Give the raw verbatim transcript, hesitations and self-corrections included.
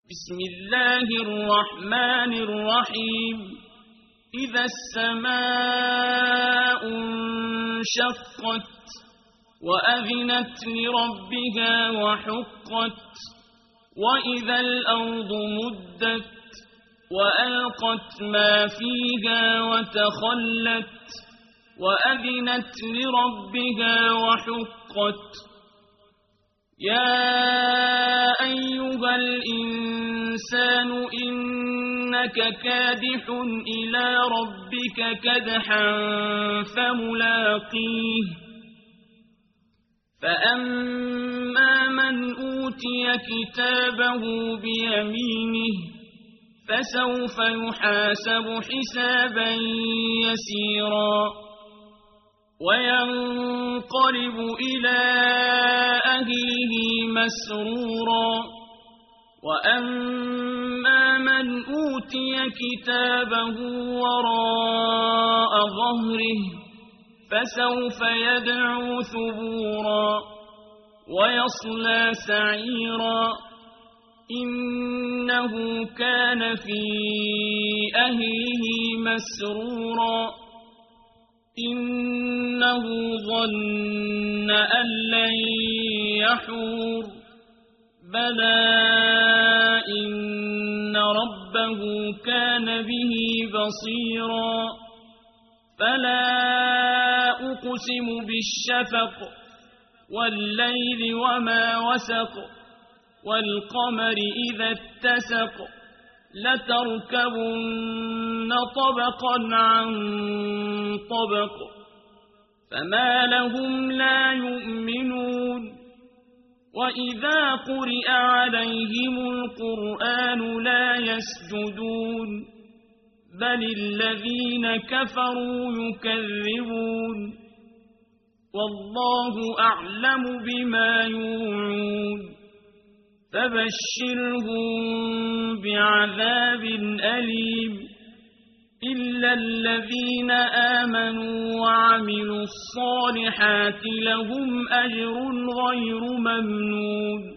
بسم الله الرحمن الرحيم إذا السماء انشقت وأذنت لربها وحقت وإذا الأرض مدت وألقت ما فيها وتخلت وأذنت لربها وحقت يا أيها الإنسان إنك كادح إلى ربك كدحا فملاقيه فأما من أوتي كتابه بيمينه فسوف يحاسب حسابا يسيرا وينقلب إلى أهله مسرورا وأما من أوتي كتابه وراء ظهره فسوف يدعو ثبورا ويصلى سعيرا إنه كان في أهله مسرورا إنه ظن أن لن يحور بلى إن ربه كان به بصيرا فلا أقسم بالشفق والليل وما وسق والقمر إذا اتسق لتركبن طبقا عن طبق فما لهم لا يؤمنون وإذا قرئ عليهم القرآن لا يسجدون بل الذين كفروا يكذبون والله أعلم بما يوعون فبشرهم بعذاب أليم إلا الذين آمنوا وعملوا الصالحات لهم أجر غير ممنون